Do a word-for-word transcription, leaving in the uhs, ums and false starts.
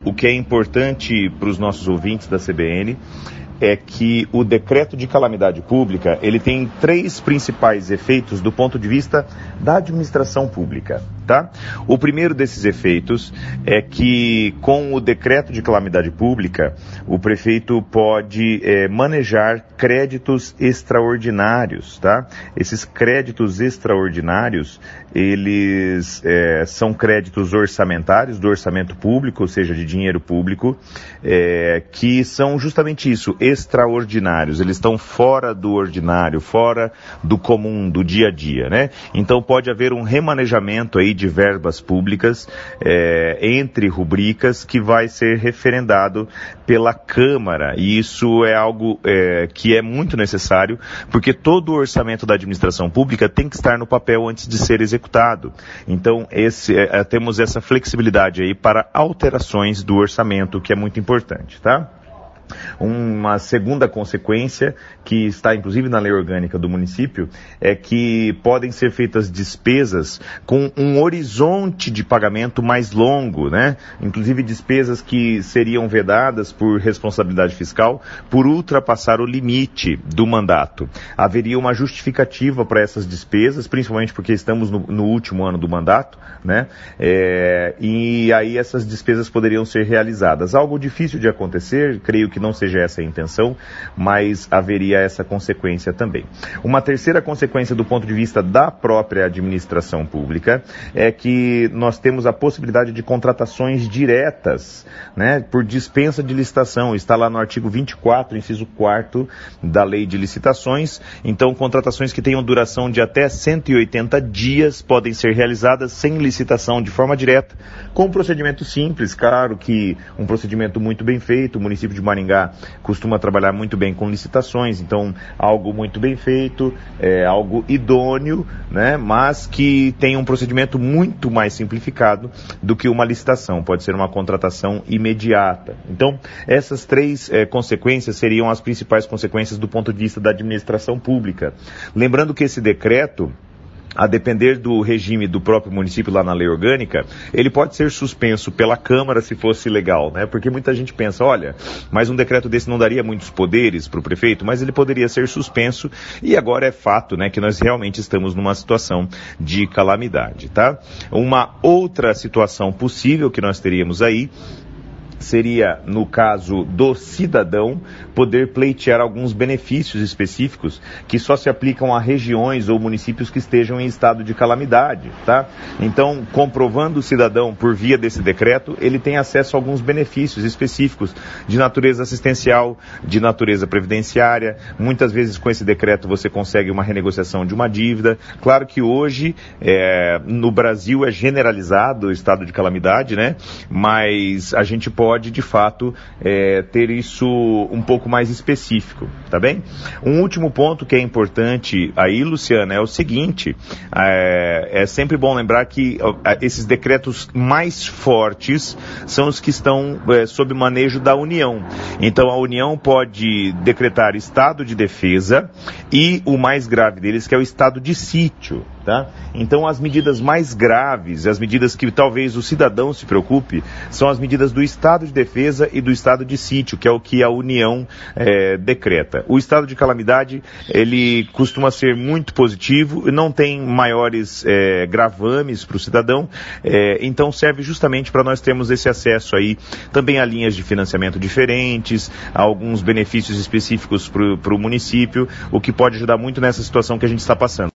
O que é importante para os nossos ouvintes da C B N é que o decreto de calamidade pública, ele tem três principais efeitos do ponto de vista da administração pública, tá? O primeiro desses efeitos é que com o decreto de calamidade pública, o prefeito pode é, manejar créditos extraordinários, tá? Esses créditos extraordinários, eles é, são créditos orçamentários do orçamento público, ou seja, de dinheiro público, é, que são justamente isso, extraordinários, eles estão fora do ordinário, fora do comum, do dia a dia, né? Então pode haver um remanejamento aí de verbas públicas é, entre rubricas que vai ser referendado pela Câmara, e isso é algo é, que é muito necessário, porque todo o orçamento da administração pública tem que estar no papel antes de ser executado. Então esse, é, temos essa flexibilidade aí para alterações do orçamento, que é muito importante, tá? Uma segunda consequência, que está inclusive na lei orgânica do município, é que podem ser feitas despesas com um horizonte de pagamento mais longo, né? Inclusive despesas que seriam vedadas por responsabilidade fiscal por ultrapassar o limite do mandato. Haveria uma justificativa para essas despesas, principalmente porque estamos no, no último ano do mandato, né? É, e aí essas despesas poderiam ser realizadas. Algo difícil de acontecer, creio que não seja essa a intenção, mas haveria essa consequência também. Uma terceira consequência do ponto de vista da própria administração pública é que nós temos a possibilidade de contratações diretas, né, por dispensa de licitação. Está lá no artigo vinte e quatro, inciso quarto da lei de licitações. Então, contratações que tenham duração de até cento e oitenta dias podem ser realizadas sem licitação, de forma direta, com um procedimento simples. Claro que um procedimento muito bem feito. O município de Maringá costuma trabalhar muito bem com licitações, então algo muito bem feito, é, algo idôneo, né, mas que tem um procedimento muito mais simplificado do que uma licitação, pode ser uma contratação imediata. Então, essas três é, consequências seriam as principais consequências do ponto de vista da administração pública. Lembrando que esse decreto, a depender do regime do próprio município lá na lei orgânica, ele pode ser suspenso pela Câmara se fosse legal, né? Porque muita gente pensa, olha, mas um decreto desse não daria muitos poderes para o prefeito, mas ele poderia ser suspenso, e agora é fato, né, que nós realmente estamos numa situação de calamidade, tá? Uma outra situação possível que nós teríamos aí seria, no caso do cidadão, poder pleitear alguns benefícios específicos que só se aplicam a regiões ou municípios que estejam em estado de calamidade, tá? Então, comprovando o cidadão por via desse decreto, ele tem acesso a alguns benefícios específicos de natureza assistencial, de natureza previdenciária. Muitas vezes com esse decreto você consegue uma renegociação de uma dívida. Claro que hoje, é, no Brasil é generalizado o estado de calamidade, né? Mas a gente pode pode, de fato, é, ter isso um pouco mais específico, tá bem? Um último ponto que é importante aí, Luciana, é o seguinte, é, é sempre bom lembrar que esses decretos mais fortes são os que estão é, sob manejo da União. Então, a União pode decretar estado de defesa e o mais grave deles, que é o estado de sítio, tá? Então, as medidas mais graves, as medidas que talvez o cidadão se preocupe, são as medidas do estado de defesa e do estado de sítio, que é o que a União é, decreta. O estado de calamidade, ele costuma ser muito positivo, não tem maiores é, gravames para o cidadão, é, então serve justamente para nós termos esse acesso aí, também a linhas de financiamento diferentes, a alguns benefícios específicos para o município, o que pode ajudar muito nessa situação que a gente está passando.